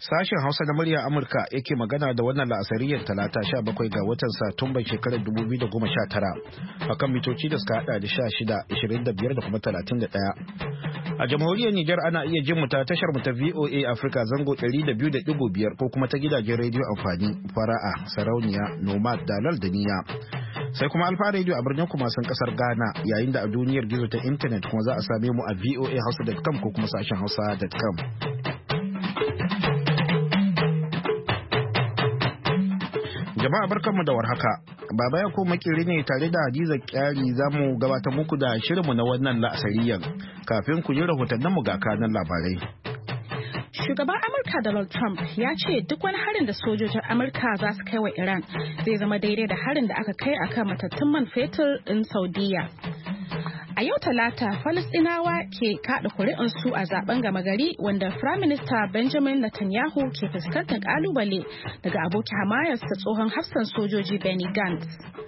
Sashen Hausa na murya Amurka yake magana da wannan la'asariyar talata 17 ga watan Satumban shekarar 2019 akan mitoci da suka hada da 16, 25 da kuma 31. A jamhuriyar Nijar ana iya jin mu ta tashar mu ta VOA Africa zango 200.5 ko kuma ta gidajen rediyo amfani fara'a, sarauniya, nomad, dalal da niya. Sai kuma Alfa Radio a birnin Kumasin kasar Ghana, yayin da a duniyar gizo ta intanet kuma za a same mu a voahausa.com ko kuma sashen hausa.com. Jama'a barkanmu da warhaka. Baba ya ko makiri ne tare da Hadiza Kyari za mu gabatar muku da shirinmu na wannan la'asariyan. Kafin ku ji rahotanninmu ga kanan labarai. Shugaban Amurka Donald Trump ya ce duk wani harin da sojojin Amurka za su kai wa Iran zai zama daidai da harin da aka kai akan matattun man fetur ɗin Saudiya. A yau Talata, Falasɗinawa ke kaɗa kuri'unsu a zaben gama gari wanda Firaminista Benjamin Netanyahu ke fuskantar ƙalubale daga abokin hamayarsa tsohon hafsan sojoji Benny Gantz.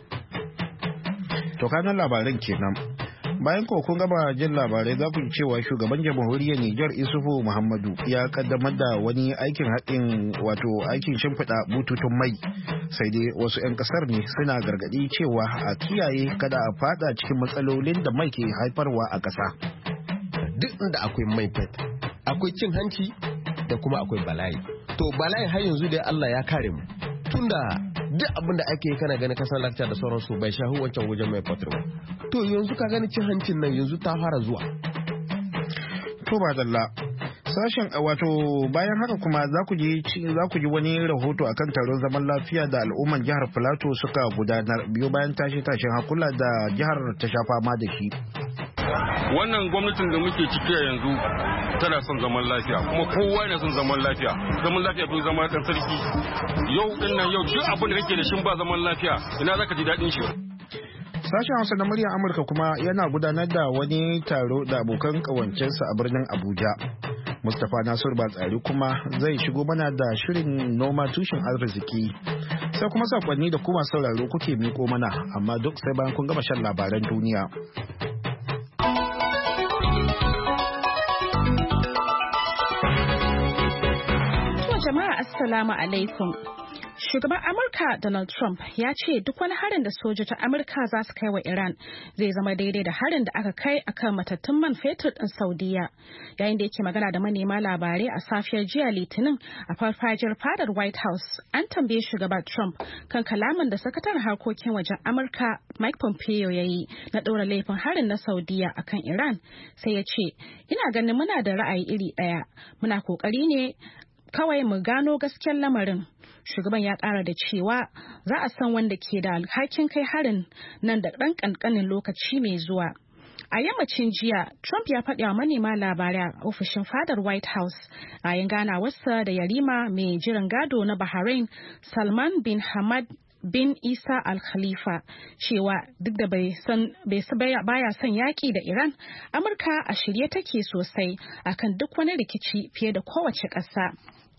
To kanan labaran kenan. Bayan kun gaba jin labarai za ku ji cewa shugaban jamhuriyar Nijar Isufu Muhammadu ya kaddamar da wani aikin aikin shimfiɗa bututun mai, sai dai wasu 'yan kasar ne suna gargaɗi cewa a kiyaye kada a fada cikin matsalolin da mai ke haifarwa a ƙasa. Duk inda akwai mai fetur akwai cin hanci da kuma akwai bala'i. To bala'i har yanzu dai Allah ya kare mu, tunda duk abin da ake kana gani kasan lafiya da sauransu bai shahu wancan wajen mai fetur ba. To yanzu ka gani cin hancin nan yanzu ta fara zuwa. To ba dalla. Sashen bayan haka kuma za ku ji wani rahoto akan taron zaman lafiya da al'umman jihar Plateau suka gudanar biyo bayan tashin hakula da jihar ta sha fama da shi. Wannan gwamnatin da muke ciki yanzu tana son zaman lafiya, kuma kowa yana son zaman lafiya. Zaman lafiya to zama ɗan sarki. Yau duk abin da kake da shi ba zaman lafiya ina zaka ji daɗin shi. Sashen Hausa na muryar Amurka kuma yana gudanar da wani taro da abokan kawancensa a birnin Abuja. Mustapha Nasiru Batsari kuma zai shigo mana da shirin noma tushen arziki. Sai kuma sakonni da kuma sauraro kuke miko mana, amma duk sai bayan kun gama shan labaran duniya. Jama'a assalamu alaikum. Shugaban Amurka Donald Trump ya ce duk wani harin da sojojin Amurka za su kai wa Iran zai zama daidai da harin da aka kai akan matattun man fetur ɗin Saudiya. Yayin da yake magana da manema labarai a safiyar jiya Litinin a farfajiyar fadar White House, an tambaye shugaba Trump kan kalaman da sakataren harkokin wajen Amurka Mike Pompeo ya yi na ɗora laifin harin na Saudiya akan Iran, sai ya ce, "Ina ganin muna da ra'ayi iri ɗaya, muna ƙoƙari ne kawai mu gano gaskiyar lamarin." Shugaban ya ƙara da cewa za a san wanda ke da alhakin kai harin nan da ɗan ƙanƙanin lokaci mai zuwa. A yammacin jiya, Trump ya faɗi wa manema labarai a ofishin fadar White House a yin ganawarsa da yarima mai jiran gado na Bahrain, Salman bin Hamad bin Isa Al Khalifa, cewa duk da baya son yaƙi da Iran, Amurka a shirye take sosai akan duk wani rikici fiye da kowace ƙasa.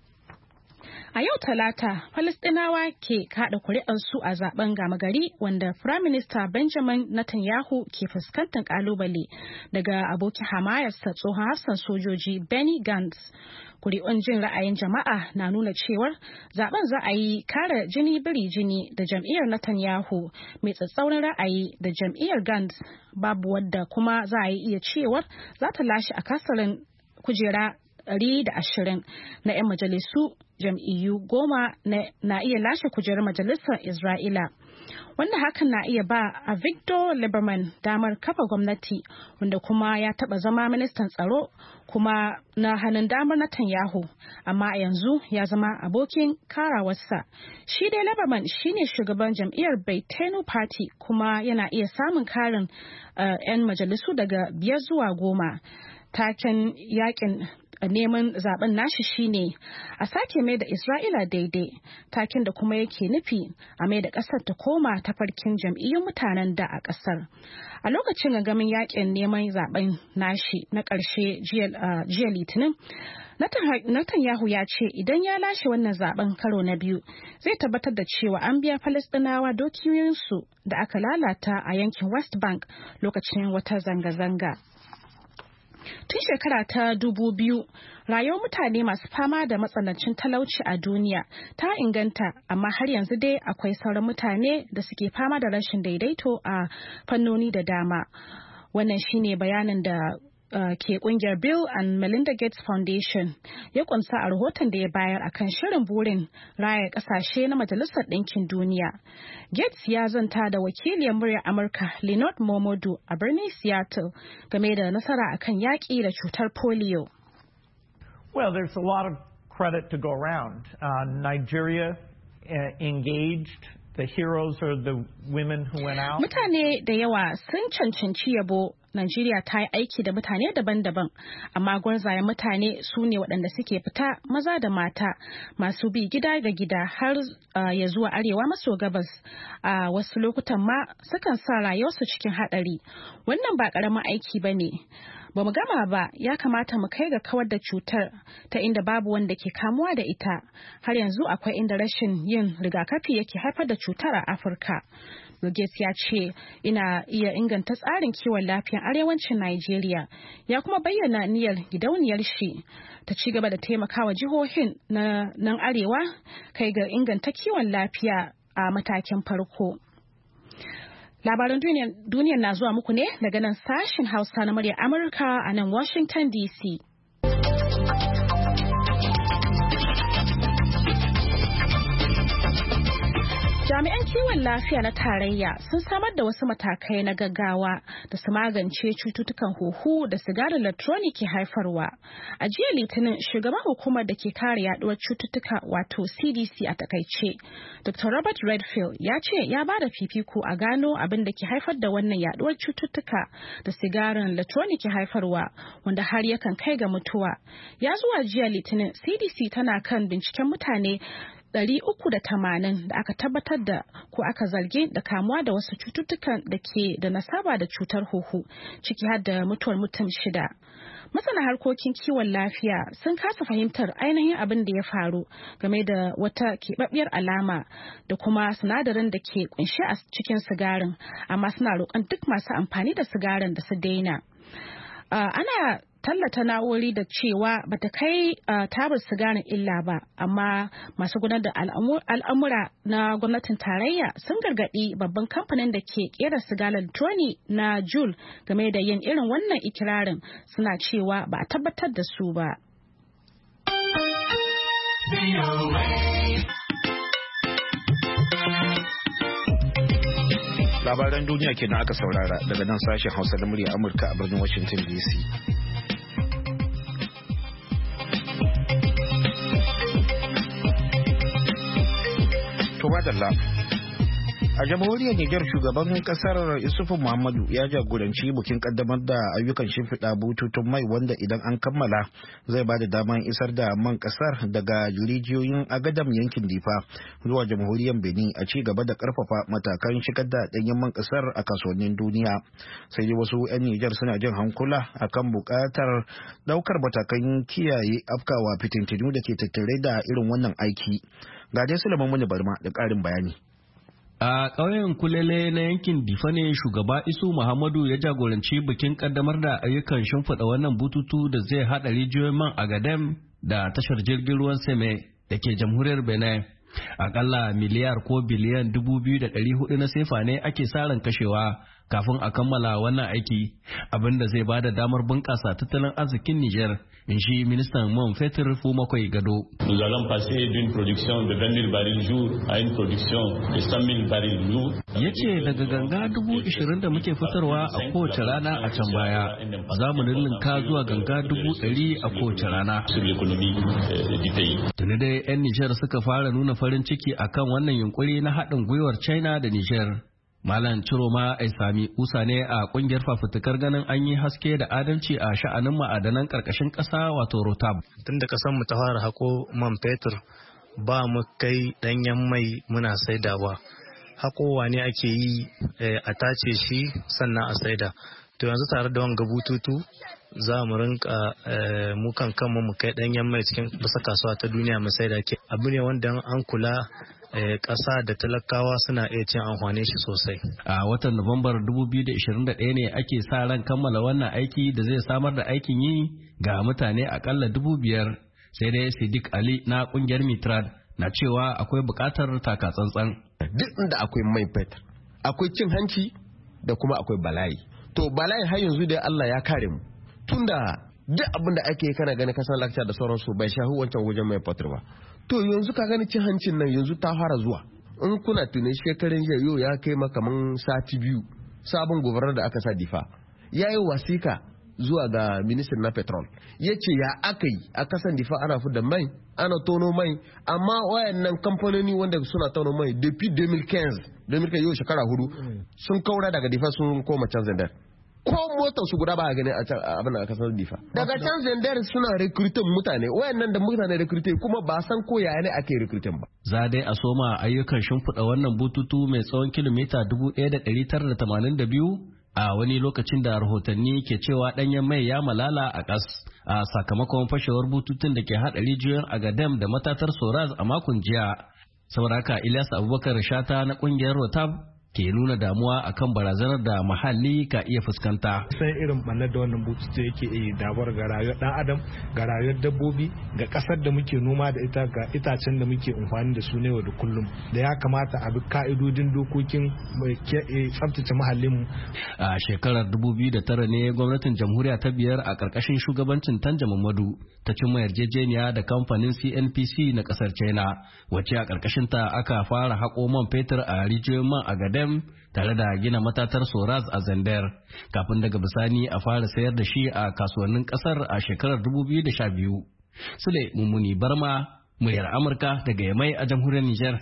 A yau Talata, Falasɗinawa ke kaɗa kuri'arsu a zaben gama gari wanda Firaminista Benjamin Netanyahu ke fuskantar ƙalubale daga abokin hamayarsa tsohon hafsan sojoji Benny Gantz. Kuri'un jin ra'ayin jama'a na nuna cewar zaben za a yi kara jini biri jini da jam'iyyar Netanyahu mai tsatsauran ra'ayi da jam'iyyar Gantz, babu wadda kuma za a iya cewar za ta lashe akasarin kujera 120 na 'yan majalisu. Jam'iyyu 10 na iya lashe kujerar majalisar Isra'ila, wanda hakan na iya ba a Victor Lieberman damar kafa gwamnati, wanda kuma ya taba zama ministan tsaro kuma na hannun damar Netanyahu, amma a yanzu ya zama abokin karawarsa. Shi dai Lieberman shine shugaban jam'iyyar Beitenu Party kuma yana iya samun karin 'yan majalisu daga 5 zuwa 10. Taken yakin neman zaben nashi shine a sake mai da Isra'ila daidai, takin da kuma yake nufi a mai da kasar ta koma ta farkin jam'iyyun mutanen da a kasar. A lokacin gangamin yakin neman zaben nashi na ƙarshe jiya Litinin, Netanyahu ya ce idan ya lashe wannan zaben karo na biyu zai tabbatar da cewa an biya Falasɗinawa dukiyoyinsu da aka lalata a yankin West Bank lokacin wata zanga-zanga. Tun shekara ta 2000, rayuwar mutane masu fama da matsanancin talauci a duniya ta inganta, amma har yanzu dai akwai sauran mutane da suke fama da rashin daidaito a fannoni da dama. Wannan shine bayanin da ke kungiyar Bill and Melinda Gates Foundation ya kunsa a rahoton da ya bayar akan shirin burin raya kasashe na Majalisar Ɗinkin Duniya. Gates ya zanta da wakiliyar muryar Amurka Lynette Momodu a birnin Seattle game da nasara akan yaƙi da cutar polio. Well, there's a lot of credit to go around. Nigeria engaged. The heroes are the women who went out. Mutane da yawa sun cancanci yabo. Najeriya ta yi aiki da mutane daban-daban, amma gwarzayen mutane su ne waɗanda suke fita maza da mata masu bi gida ga gida har ya zuwa arewa maso gabas. A wasu lokutan ma sukan sa rayuwarsu cikin haɗari. Wannan ba ƙaramin aiki ba ne. Ba mu gama ba, ya kamata mu kai ga kawar da cutar ta inda babu wanda ke kamuwa da ita. Har yanzu akwai inda rashin yin rigakafi yake haifar da cutar a Afirka. Gates ya ce ina iya inganta tsarin kiwon lafiyar arewacin Najeriya, ya kuma bayyana niyyar gidauniyar shi ta ci gaba da taimakawa jihohin na nan arewa kai ga inganta kiwon lafiya a matakin farko. Labaran duniyar na zuwa muku ne daga nan sashen Hausa na muryar Amurka a nan Washington DC. Jami'an kiwon lafiya na tarayya sun samar da wasu matakai na gaggawa da su magance cututtukan huhu da sigarin latroni ke haifarwa. A jiya Litinin, shugaban hukumar da ke kare yaduwar cututtuka wato CDC a takaice, Dr. Robert Redfield ya ce ya ba da fifiko a gano abin da ke haifar da wannan yaduwar cututtuka da sigarin latroni ke haifarwa, wanda har yakan kai ga mutuwa. Ya zuwa jiya Litinin, CDC tana kan binciken mutane 380 da aka tabbatar da ko aka zargi da kamuwa da wasu cututtukan da ke da nasaba da cutar huhu, ciki har da mutuwar mutum 6. Masana harkokin kiwon lafiya sun kasa fahimtar ainihin abin da ya faru game da wata keɓaɓɓiyar alama da kuma sinadarin da ke kunshe a cikin sigarin, amma suna roƙon duk masu amfani da sigarin da su daina. Ana tallata na'urori da cewa bata kai tabar sigarin illa ba, amma masu gudanar da al'amura na gwamnatin tarayya sun gargaɗi babban kamfanin da ke kera sigarin Troni na Juul game da yin irin wannan ikirarin, suna cewa ba a tabbatar da su ba. Labaran duniya kenan aka saurara daga nan sashen Hausa na murya Amurka a birnin Washington DC. To madalla. A jamhuriyar Nijar, shugaban kasar Isufu Muhammadu ya jagoranci bikin kaddamar da ayyukan shimfiɗa bututun mai wanda idan an kammala zai ba da daman isar da man kasar daga rijiyoyin agadam yankin Difa zuwa jamhuriyar Benin a ci gaba da karfafa matakan shigar da ɗanyen man kasar a kasuwannin duniya. Sai dai wasu 'yan Nijar suna jin hankula akan buƙatar ɗaukar matakan kiyaye afkawa fitintinu da ke tattare da irin wannan aiki. Ga dai Sulaiman Muni Barma da ƙarin bayani. A ƙauyen Kulele na yankin Difa ne shugaba Isu Muhammadu ya jagoranci bikin kaddamar da ayyukan shimfiɗa wannan bututu da zai haɗa rijiyoyin man Agadem da tashar jirgin ruwan Seme da ke jamhuriyar Benin. Akalla miliyar ko biliyan 2,400 na sefa ne ake saran kashewa kafin a kammala wannan aiki, abinda zai bada damar bunƙasa tattalin arzikin Nijar, in shi ministan man fetur Fumakwai Gado. Nous allons passer d'une production de 20 000 barils jour à une production de 100 000 barils jour. Ya ce daga ganga 20,000 da muke fitarwa a kowace rana a can baya, za mu ninninka zuwa ganga 100,000 a kowace rana. Tuni dai 'yan Nijar suka fara nuna farin ciki akan wannan yunkuri na haɗin gwiwar China da Nijar. Malam Ciroma Aisami Usa ne a kungiyar fafutukar ganin an yi haske da adalci a sha'anin ma'adanan karkashin ƙasa wato Rotab. Tun da kasan mu ta fara hako man fetur ba mu kai danyen mai muna saidawa. Hakowa ne ake yi a tace shi sannan a saida. To yanzu tare da wanga bututu za mu rinka mu kan kanmu mu kai danyen mai cikin bisa kasuwa ta duniya mu saida ke. Abu ne wanda an kula ƙasa da talakawa suna iya cin amfani shi sosai. A watan Nuwambar 2021 ne ake sa ran kammala wannan aiki da zai samar da aikin yi ga mutane akalla 5,000. Sai dai Siddiq Ali na kungiyar Mitrad na cewa akwai buƙatar taka tsantsan. Duk inda akwai mai fetur, akwai cin hanci da kuma akwai bala'i. To bala'i har yanzu dai Allah ya kare mu. Tunda duk abin da ake kana gani kasan lakca da sauransu bai shahu wancan wajen mai fetur ba. To yanzu ka gani cin hancin nan yanzu ta fara zuwa. In kuna tuni shekarun jiya yau ya kai makaman sati 2 sabon gobarar da aka sa Difa. Ya yi wasika zuwa ga ministan na petrol ya ce ya aka yi a kasan Difa ana fi da mai ana tono mai amma wayannan kamfanoni wanda suna tono mai depuis 2015 yau shekara 4 sun kaura daga Difa sun koma can Zandar ko motar su guda ba a gani a can abin a kasar Difa daga can Zandar suna recruiting mutane wayannan da mutane recruiting kuma ba san ko yaya ne ake recruiting ba. Za dai a soma ayyukan shimfiɗa wannan bututu mai tsawon kilomita 1982 a wani lokacin da rahotanni ke cewa ɗanyen mai ya malala a ƙas a sakamakon fashewar bututun da ke haɗa rijiyoyin Agadem da matatar Soraz a makon jiya. Saboda haka Ilyas Abubakar Shata na ƙungiyar Rotab ke nuna damuwa akan barazanar da muhalli ka iya fuskanta. Sai irin ɓannar da wannan bututu yake iya dabar ga rayuwar ɗan adam, ga rayuwar dabbobi, ga ƙasar da muke noma da ita, ga itacen da muke amfani da su ne wa da kullum. Da ya kamata a bi ka'idodin dokokin tsaftace muhallinmu. A shekarar 2009 ne gwamnatin jamhuriya ta biyar a ƙarƙashin shugabancin Tanja Mamadu ta cimma yarjejeniya da kamfanin CNPC na ƙasar China, wacce a ƙarƙashin ta aka fara haƙo man fetur a rijiyoyin man Agadem tare da gina matatar Soraz a Zandar kafin daga bisani a fara sayar da shi a kasuwannin kasar a shekarar 2012. Sule Mummuni Barma, muryar Amurka daga Yamai a jamhuriyar Nijar.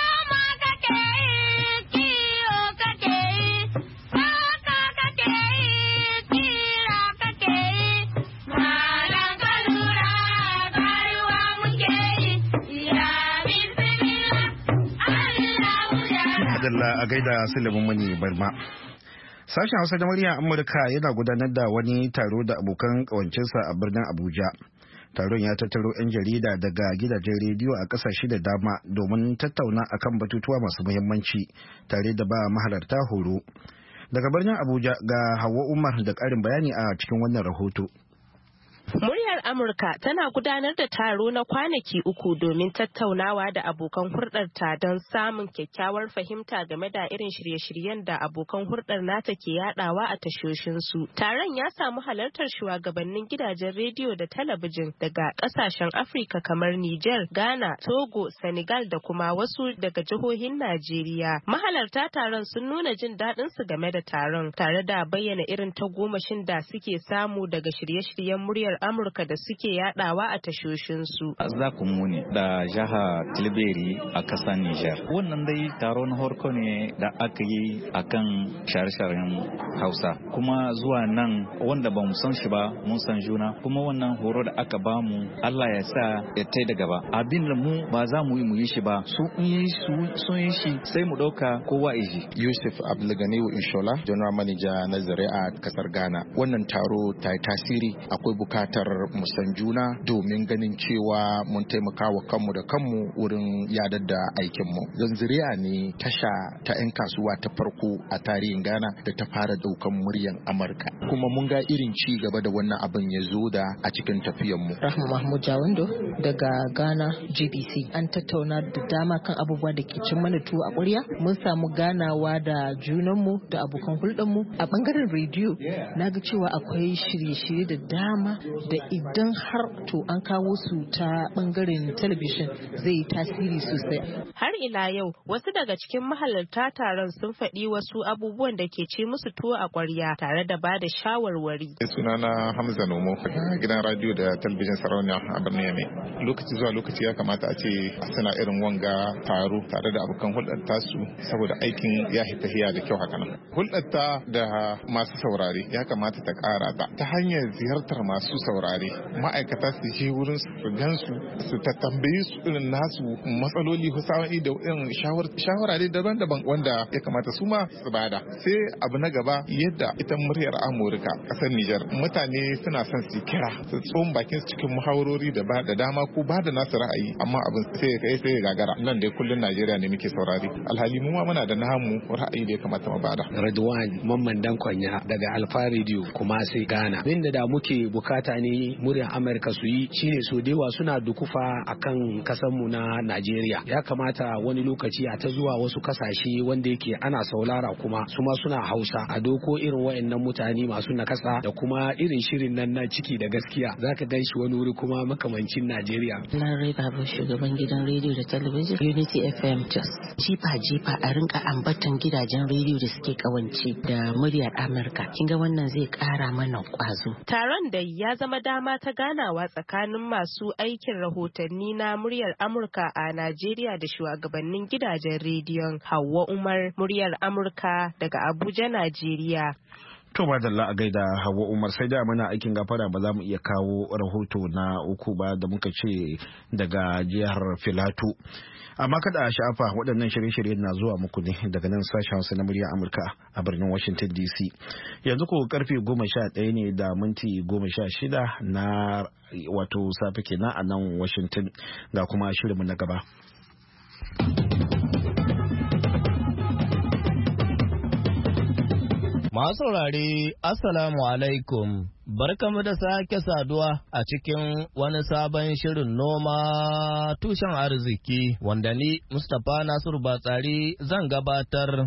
A gaida Sulaiman Mani Barma. Sashen Hausa da muryar Amurka yana gudanar da wani taro da abokan kawancinsa a birnin Abuja. Taron ya tattaro 'yan jarida daga gidajen rediyo a ƙasashe da dama domin tattauna akan batutuwa masu muhimmanci tare da ba mahalarta horo. Daga birnin Abuja ga Hauwa Umar da ƙarin bayani a cikin wannan rahoto. Muryar Amurka tana gudanar da taro na kwanaki 3 domin tattaunawa da abokan hulɗarta don samun kyakkyawar fahimta game da irin shirye-shiryen da abokan hulɗar nata ke yadawa a tashoshinsu. Taron ya samu halartar shugabannin gidajen rediyo da talabijin daga ƙasashen Afirka kamar Niger, Ghana, Togo, Senegal da kuma wasu daga jihohin Najeriya. Mahalarta taron sun nuna jin daɗinsu game da taron tare da bayyana irin tagomashin da suke samu daga shirye-shiryen muryar Amurka da suke yadawa a tashoshinsu. Za ku muni da jaha Tilberi a ƙasar Nijar. Wannan dai taro na harko ne da aka yi akan share-sharen Hausa. Kuma zuwa nan wanda ba mu san shi ba mun san juna. Kuma wannan horo da aka ba mu Allah ya sa ya tai da gaba. Abin da mu ba za mu yi shi ba. Sun yi shi sai mu ɗauka kowa iji. Yusuf Abdulganiyu Inshola, General Manager na Zari'a a ƙasar Ghana. Wannan taro ta yi tasiri akwai bukatar mu san juna domin ganin cewa mun taimaka wa kanmu da kanmu wurin yadar da aikinmu. Zanzuriya ne tasha ta 'yan kasuwa ta farko a tarihin Ghana da ta fara daukan muryan Amurka. Kuma mun ga irin ci gaba da wannan abin ya zo da a cikin tafiyanmu. Rahma Mahmud Jawando daga Ghana GBC. An tattauna da dama kan abubuwa da ke cin mana tuwo a ƙwarya. Mun samu ganawa da junanmu da abokan hulɗarmu. A ɓangaren rediyo na ga cewa akwai shirye-shirye da dama da idan har to an kawo su ta bangaren talabijin zai yi tasiri sosai. Har ila yau wasu daga cikin mahalarta taron sun faɗi wasu abubuwan da ke ci musu tuwo a ƙwarya tare da ba da shawarwari. Sunana Hamza Nomo, gidan radio da talabijin Sarauniya a birnin Yame. Lokaci zuwa lokaci ya kamata a ce suna irin wanga taro tare da abokan hulɗar tasu saboda aikin ya tafiya da kyau haka nan. Hulɗarta da masu saurare ya kamata ta ƙara ta hanyar ziyartar masu saurare ma'aikata su je wurin su gansu su ta tambayi su irin nasu matsaloli husawa'i da irin shawarare daban-daban wanda ya kamata su ma su bada. Sai abu na gaba yadda ita muryar Amurka kasar Niger mutane suna son su kira su tsohon bakin su cikin muhawarori da dama ko ba da nasu ra'ayi amma abin sai ya gagara nan dai kullun Najeriya ne muke saurari alhali mu ma muna da namu ra'ayi da ya kamata mu bada. Radwan Mamman Dankwanya daga Alfa Radio kuma sai Ghana. Abinda da muke bukata ne muryar Amurka su yi shine so dewa suna dukufa akan kasar mu na Najeriya. Ya kamata wani lokaci a ta zuwa wasu kasashe wanda yake ana saulara kuma su ma suna Hausa a doko irin wayannan mutane masu nakasa da kuma irin shirin nan na ciki da gaskiya zaka gan shi wani wuri kuma makamancin Najeriya. Larai Babu shugaban gidan rediyo da talabijin Unity FM Jos. Jifa a rinka ambatan gidajen rediyo da suke kawance da muryar Amurka. Kin ga wannan zai kara mana kwazo. Taron da ya zama dama ta ganawa tsakanin masu aikin rahotanni na muryar Amurka a Najeriya da shugabannin gidajen rediyon. Hauwa Umar, muryar Amurka daga Abuja, Najeriya. To madalla a gaida Hauwa Umar, sai da muna aikin gafara ba za mu iya kawo rahoto na uku ba da muka ce daga jihar Filato. Amma kada a sha'afa waɗannan shirye-shirye na zuwa muku ne daga nan sashen Hausa na muryar Amurka a birnin Washington DC. Yanzu ko karfe 11 ne da minti 16 na wato safe kenan a nan Washington, ga kuma shirinmu na gaba. Masu saurare, Assalamu alaikum, barkamu da sake saduwa a cikin wani sabon shirin noma tushen arziki wanda ni Mustapha Nasiru Batsari zan gabatar.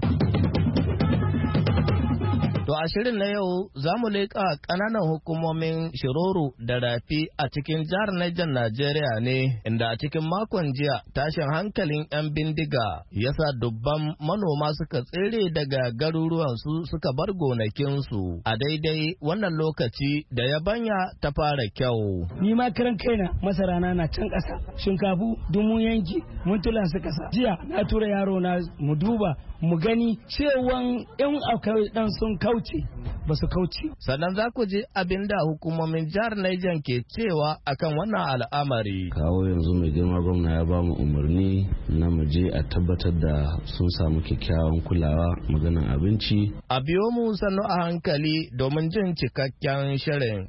To a shirin na yau za mu leƙa ƙananan hukumomin Shiroro da Rafi a cikin jihar Niger Najeriya ne, inda a cikin makon jiya tashin hankalin 'yan bindiga ya sa dubban manoma suka tsere daga garuruwansu suka bar gonakinsu a daidai wannan lokaci da yabanya ta fara kyau. Ni ma karan kaina masara na can ƙasa, shinkafu dumun yanki mun tula su ƙasa. Jiya na tura yaro na mu duba mu gani cewan 'yan akwai dan sun kauce ba su kauce. Sannan za ku ji abin da hukumomin jihar Niger ke cewa akan wannan al'amari. Kawo yanzu mai girma gwamna ya ba mu umarni na mu je a tabbatar da sun samu kyakkyawan kulawa maganan abinci. A biyo mu sannu a hankali domin jin cikakken shirin.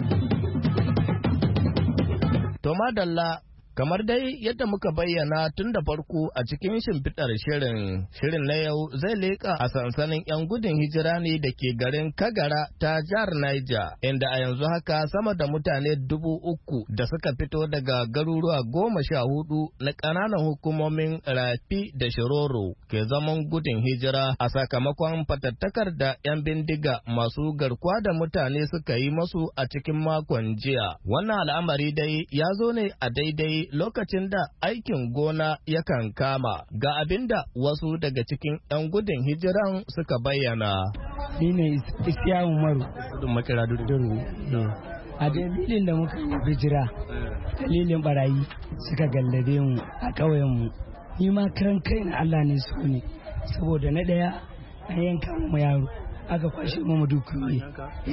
To madalla, kamar dai yadda muka bayyana tun da farko a cikin shimfiɗar shirin na yau zai leƙa a sansanin 'yan gudun hijira ne da ke garin Kagara ta jihar Niger, inda a yanzu haka sama da mutane 3,000 da suka fito daga garuruwa 14 na ƙananan hukumomin Rafi da Shiroro ke zaman gudun hijira a sakamakon fatattakar da 'yan bindiga masu garkuwa da mutane suka yi masu a cikin makon jiya. Wannan al'amari dai ya zo ne a daidai lokacin da aikin gona yakan kama, ga abin da wasu daga cikin 'yan gudun hijiran suka bayyana. Ni ne Isiya Umaru. Makera Durgu. A dalilin da muka yi hijira, dalilin barayi suka gallabe mu a ƙauyenmu. Ni ma karan kai na Allah ne su ne, saboda na ɗaya an yanka mu yaro, aka kwashe mu dukiyoyi.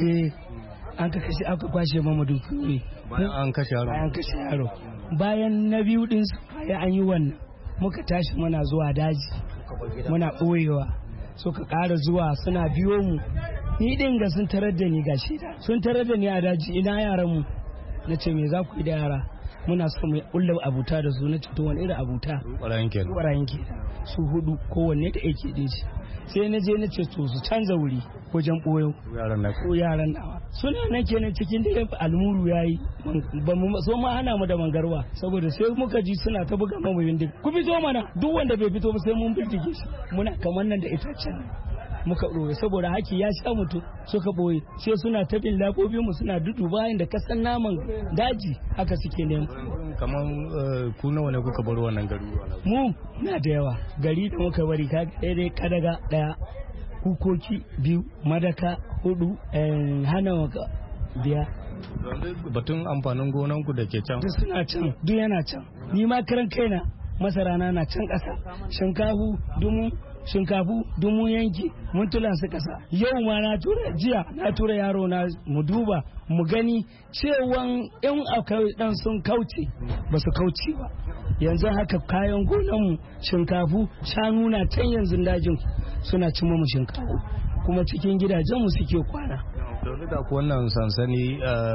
aka kwashe mu dukiyoyi. Bayan an kashe yaro. Bayan na biyu din su bayan an yi wannan muka tashi muna zuwa daji muna ɓoyewa, suka ƙara zuwa suna biyo mu. Ni din ga sun tarar da ni gashi sun tarar da ni a daji, ina yaran mu na ce me za ku yi da yara, muna so mu kulla abuta da su. Na ce to wani irin abuta? Barayin ke su 4 kowanne da yake daji. Sai na je na ce to su canza wuri wajen ɓoyo ko yaran nawa suna nan kenan cikin da almuru yayi ba mu so ma hana mu da mangarwa, saboda sai muka ji suna ta buga mu bindiga, ku fito mana, duk wanda bai fito ba sai mun bindige shi. Muna kamar nan da itacen muka ɓoye saboda haki ya sha mutu, suka ɓoye sai suna ta bin labobin mu suna dudu bayan da kasan naman daji haka suke ne. Kamar ku nawa ne kuka bar wannan gari? Mu na da yawa, gari da muka bari kaga daidai Kadaga 1, Kukoki 2, Madaka 4, Hana 5. Batun amfanin gonan ku da ke can? Duk suna can, duk yana can. Ni ma karan kaina masara na can ƙasa, shinkafu dumun yanki mun tula su ƙasa. Yau ma jiya na tura yaro na mu duba mu gani cewan 'yan akwai dan sun kauce ba su kauce ba. Yanzu haka kayan gonanmu shinkafu shanu na can yanzu dajin suna cimma mu shinkafu kuma cikin gidajenmu suke kwana. game da wannan sansani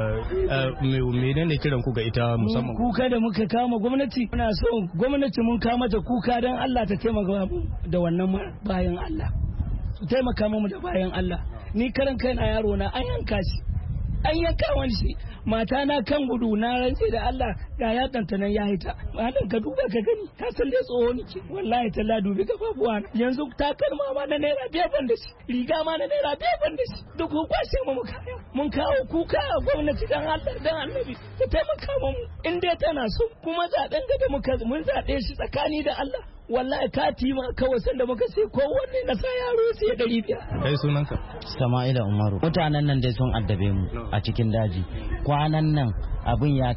menene kiran ku ga ita musamman kuka da muka kama gwamnati muna so gwamnati mun kama ta kuka dan Allah ta taimaka da wannan bayan Allah su taimaka mu da bayan Allah ni karan kaina yaro na an yanka wani shi mata na kan gudu na rantse da Allah ga ya nan ya hita malam ka duba ka gani ka san dai tsoho nake wallahi talla dubi kafafuwa yanzu takalma ma na naira 5 ban da shi riga ma na naira 5 ban da shi duk ku kwashe mu kaya mun kawo kuka a gwamnati dan Allah dan Annabi ta taimaka mu in dai tana so kuma zaben da mun zabe shi tsakani da Allah wallahi kati ma kawai sanda muka sai kowanne na sa yaro sai 500. Kai sunanka? Sama'ila Umaru. Mutanen nan dai sun addabe mu a cikin daji. Kwanan nan abin ya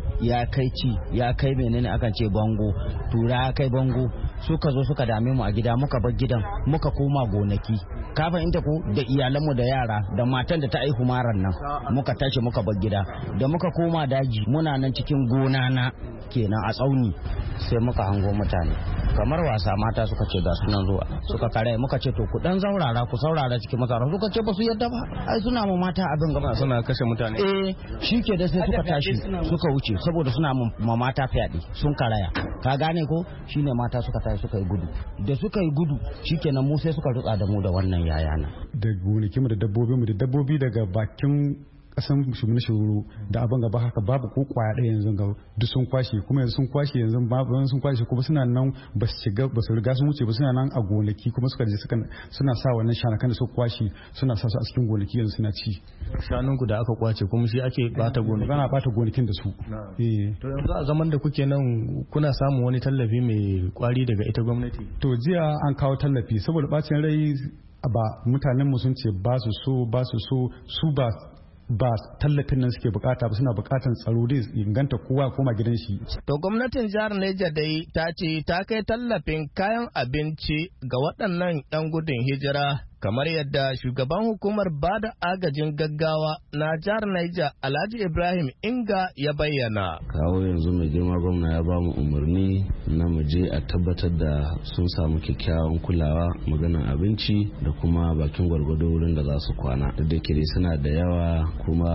kai ci ya kai menene akan ce bango tura ya kai bango suka zo suka dame mu a gida muka bar gidan muka koma gonaki ka fahimta ko da iyalanmu da yara da matan da ta aihu maran nan muka tashi muka bar gida da muka koma daji muna nan cikin gona na kenan a tsauni sai muka hango mutane kamar wasa mata suka ce ga sunan zuwa suka kare muka ce to ku dan ku saurara cikin masara suka ce ba su yadda ba ai suna mu mata abin gaba suna kashe mutane shike da sai suka tashi suka wuce saboda suna ma mata fyaɗe sun karaya ka gane ko shine mata suka tashi suka yi gudu da suka yi gudu shikenan mu sai suka rutsa da mu da wannan yayana da gonakin mu da dabbobi daga bakin kasan shuru da abin gaba haka babu ko kwaya ɗaya yanzu ga duk sun kwashe kuma yanzu sun kwashe yanzu babu sun kwashe kuma suna nan ba su riga sun wuce ba suna nan a gonaki kuma suka je suna sa wannan shanakan da suka kwashe suna sa su a cikin gonaki yanzu suna ci shanunku da aka kwace kuma shi ake bata gonaki ana bata gonakin da su to yanzu a zaman da kuke nan kuna samun wani tallafi mai kwari daga ita gwamnati to jiya an kawo tallafi saboda bacin rai ba mutanen mu sun ce ba su so ba tallafin nan suke bukata ba suna bukatan tsaro dai inganta kowa koma gidan shi. To gwamnatin jihar Neja dai ta ce ta kai tallafin kayan abinci ga waɗannan 'yan gudun hijira kamar yadda shugaban hukumar bada agajin gaggawa na jihar Neja Alhaji Ibrahim Inga ya bayyana. Kawo yanzu mai girma gwamna ya ba mu umarni na mu je a tabbatar da sun samu kyakkyawan kulawa maganar abinci da kuma bakin gwargwado wurin da za su kwana. Da ke suna da yawa kuma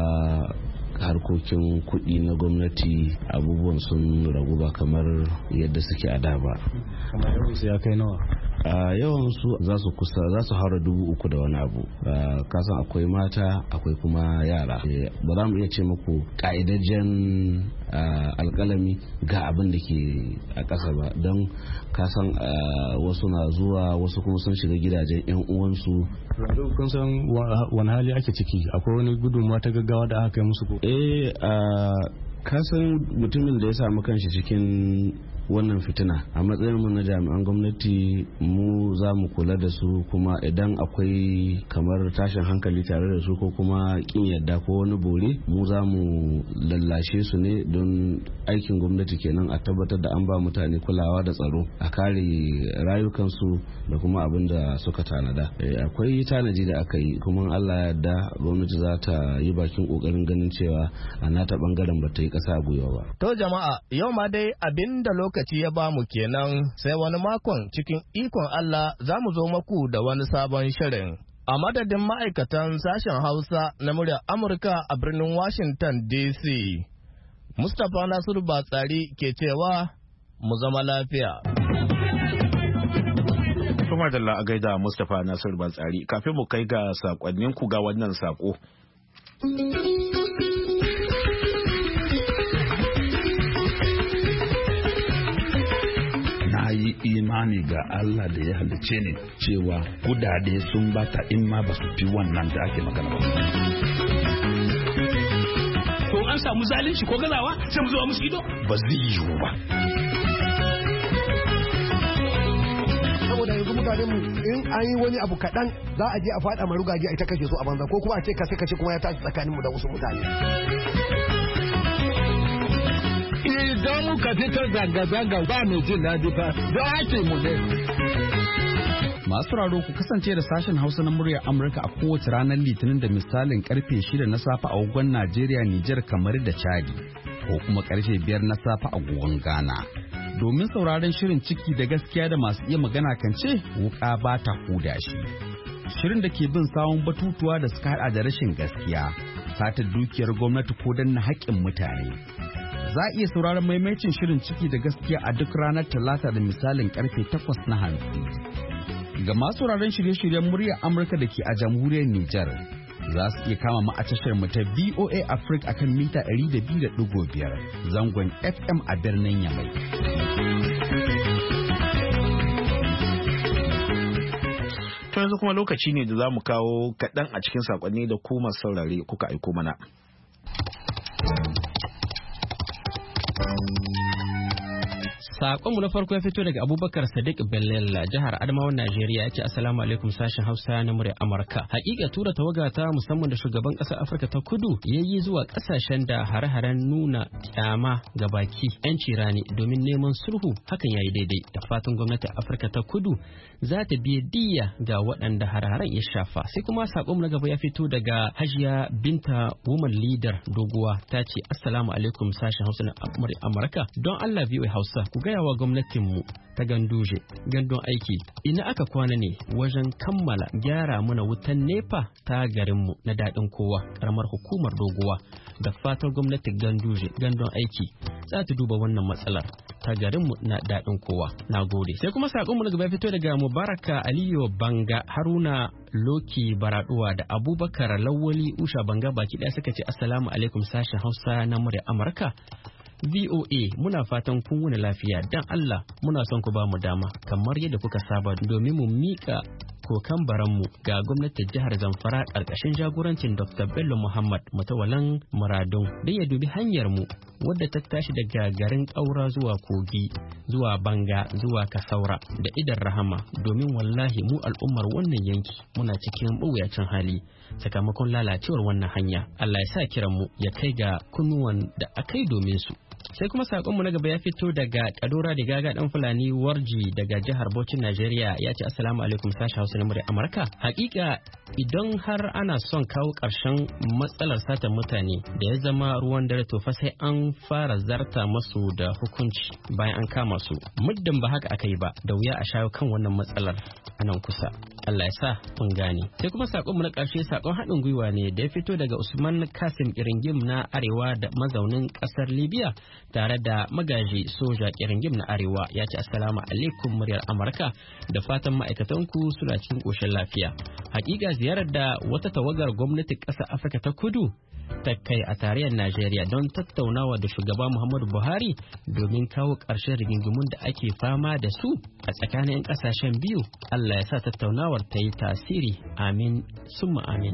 harkokin kuɗi na gwamnati abubuwan sun ragu ba kamar yadda suke a da ba. Kamar yawansu ya kai nawa? Yawan su za su haura 3,000 da wani abu. Kasan akwai mata akwai kuma yara. Ba za mu iya ce muku ka'idajen alkalami ga abin da ke a ƙasa ba don kasan wasu na zuwa wasu kuma sun shiga gidajen 'yan uwansu. Kun san wani hali ake ciki akwai wani gudunmawa ta gaggawa da aka kai musu ko? Kasan mutumin da ya samu kanshi cikin wannan fitina a matsayin mu na jami'an gwamnati mu za mu kula da su kuma idan akwai kamar tashin hankali tare da su ko kuma kin yadda ko wani bore mu za mu lallashe su ne don aikin gwamnati kenan a tabbatar da an ba mutane kulawa da tsaro a kare rayukansu da kuma abin da suka tanada. Akwai tanaji da aka yi kuma Allah ya yarda gwamnati za ta yi bakin kokarin ganin cewa a nata bangaren ba ta yi kasa a gwiwa ba. To jama'a yau ma dai abin da lokaci ya ba mu kenan sai wani makon cikin ikon Allah za mu zo maku da wani sabon shirin. A madadin ma'aikatan sashen Hausa na muryar Amurka a birnin Washington DC, Mustapha Nasiru Batsari ke cewa mu zama lafiya. Kuma da a gaida Mustapha Nasiru Batsari kafin mu kai ga sakonninku ga wannan sako. yi imani ga Allah da ya halice ni cewa kudade sun bata in ma ba su fi wannan da ake magana ba. Ko an samu zalunci ko gazawa sai mu zuwa musu ido? Ba zai yiwu ba. Saboda yanzu mutane mu in an yi wani abu kaɗan za a je a faɗa marugaji a ita kashe su a banza ko kuma a ce kashe kuma ya tashi tsakaninmu da wasu mutane. Idan muka fitar zanga-zanga ba mai jin daɗi fa da ake mu ne. Masu raro ku kasance da sashen Hausa na muryar Amurka a kowace ranar Litinin da misalin karfe 6 na safe a agogon Najeriya, Nijar, kamar da Chadi, ko kuma karfe 5 na safe a agogon Ghana. Domin sauraron shirin ciki da gaskiya da masu iya magana kan ce wuka ba ta huda shi. shirin da ke bin sawun batutuwa da suka hada da rashin gaskiya, satar dukiyar gwamnati ko danna haƙƙin mutane. Za a iya sauraron maimacin shirin ciki da gaskiya a duk ranar Talata da misalin karfe 8 na hantsi. Ga masu sauraron shirye-shiryen muryar Amurka da ke a jamhuriyar Nijar, za su iya kama mu a tashar mu ta VOA Africa akan mita 200.5 zangon FM a birnin Yamai. To yanzu kuma lokaci ne da za mu kawo kaɗan a cikin saƙonni da ku masu saurare kuka aiko mana. Sakonmu na farko ya fito daga Abubakar Sadiq Bellela, jihar Adamawa, Najeriya, ya ce Assalamu alaikum sashen Hausa na murya Amurka. Hakika tura tawaga ta musamman da shugaban ƙasar Afirka ta Kudu ya yi zuwa ƙasashen da hare-haren nuna kyama ga baki 'yanci rani domin neman sulhu, hakan yayi daidai. Da fatan gwamnatin Afirka ta Kudu za ta biya diyya ga waɗanda hare-haren ya shafa. Sai kuma sakonmu na gaba ya fito daga Hajiya Binta Woman Leader Doguwa, ta ce Assalamu alaikum sashen Hausa na murya Amurka. Don Allah biyu Hausa ku gaya wa gwamnatinmu ta Ganduje gandun aiki ina aka kwana ne wajen kammala gyara mana wutan nepa ta garinmu na daɗin kowa karamar hukumar Doguwa. Da fatan gwamnatin Ganduje gandun aiki za ta duba wannan matsalar ta garinmu na daɗin kowa. Na gode. Sai kuma sakonmu na gaba fito daga Mubaraka Aliyu Banga, Haruna Loki Baraduwa da Abubakar Lawali Usha Banga, baki ɗaya suka ce Assalamu alaikum sashen Hausa na murya Amurka. VOA muna fatan kun wuni lafiya, dan Allah muna son ku ba mu dama kamar yadda kuka saba domin mu mika kokan baranmu ga gwamnatin jihar Zamfara ƙarƙashin jagorancin Dr. Bello Muhammad Mutawalan Muradun don ya dubi hanyar mu wadda ta tashi daga garin Ƙaura zuwa Kogi zuwa Banga zuwa Kasaura da Idan Rahama, domin wallahi mu al'ummar wannan yanki muna cikin mawuyacin hali sakamakon lalacewar wannan hanya. Allah ya sa kiran mu ya kai ga kunnuwan da akai domin su. Sai kuma sakonmu na gaba ya fito daga Kadora da Gaga dan Fulani Warji daga jihar Bauchi, Najeriya, ya ce Assalamu alaikum sashi Hausa na murya Amurka. Hakika idan har ana son kawo ƙarshen matsalar satan mutane da ya zama ruwan dare, to fa sai an fara zarta masu da hukunci bayan an kama su. Muddin ba haka aka yi ba, da wuya a shawo kan wannan matsalar a nan kusa. Allah ya sa kun gane. Sai kuma sakonmu na ƙarshe sakon haɗin gwiwa ne da ya fito daga Usman Kasim Iringim na Arewa da mazaunin ƙasar Libya tare da magaji soja Iringim na Arewa, ya ce Assalamu alaikum muryar Amurka, da fatan ma'aikatanku suna cikin ƙoshin lafiya. Hakika ziyarar da wata tawagar gwamnatin ƙasar Afirka ta Kudu ta kai a tarayyar Najeriya don tattaunawa da shugaba Muhammadu Buhari domin kawo ƙarshen rigingimun da ake fama da su a tsakanin ƙasashen biyu. Allah ya sa tattaunawar ta yi tasiri. Amin summa amin.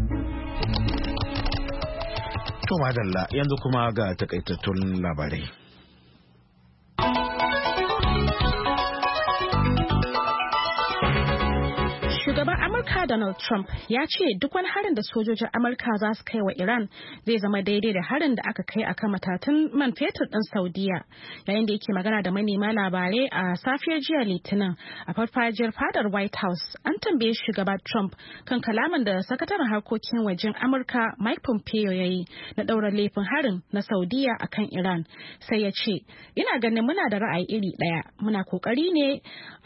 To madalla, yanzu kuma ga takaitattun labarai. Shugaban Amurka Donald Trump ya ce duk wani harin da sojojin Amurka za su kai wa Iran zai zama daidai da harin da aka kai akan matatan man fetur ɗin Saudiya, yayin da yake magana da manema labarai a safiyar jiya Litinin a farfajiyar fadar White House. An tambaye shugaba Trump kan kalaman da sakataren harkokin wajen Amurka Mike Pompeo ya yi na ɗaura laifin harin na Saudiya akan Iran, sai ya ce, ina ganin muna da ra'ayi iri ɗaya, muna kokari ne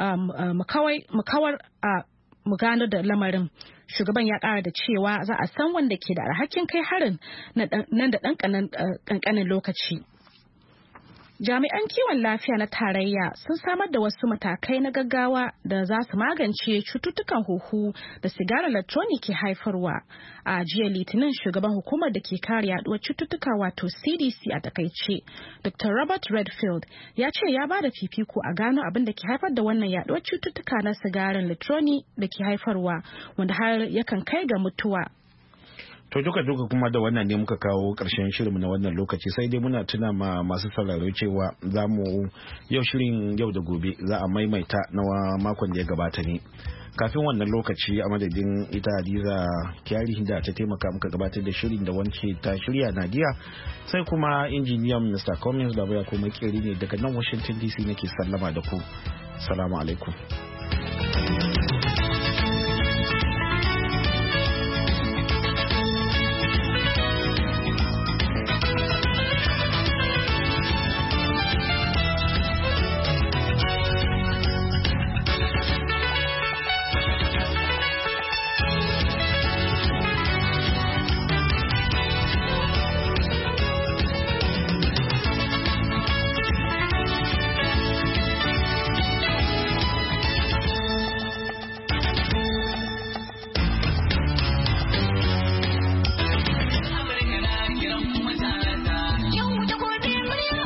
mu gano da lamarin. Shugaban ya kara da cewa za a san wanda ke da alhakin kai harin nan da ɗan ƙanƙanin lokaci. Jami'an kiwon lafiya na tarayya sun samar da wasu matakai na gaggawa da za su magance cututtukan huhu da sigarar electronic ke haifarwa. A jiya Litinin, shugaban hukumar da ke kare yaduwar cututtuka wato CDC a takaice, Dr. Robert Redfield, ya ce ya ba da fifiko a gano abin da ke haifar da wannan yaduwar cututtuka na sigarar electronic da ke haifarwa, wanda har yakan kai ga mutuwa. To duka kuma da wannan ne muka kawo ƙarshen shirinmu na wannan lokaci, sai dai muna tuna ma masu sauraro cewa za mu yau shirin yau da gobe za a maimaita na makon da ya gabata ne. Kafin wannan lokaci, a madadin ita Hadiza Kyari da ta taimaka muka gabatar da shirin da wance ta shirya Nadiya, sai kuma injiniyan Mr. Cummins Baba ya kuma kiri ne daga nan Washington DC nake sallama da ku. Assalamu alaikum.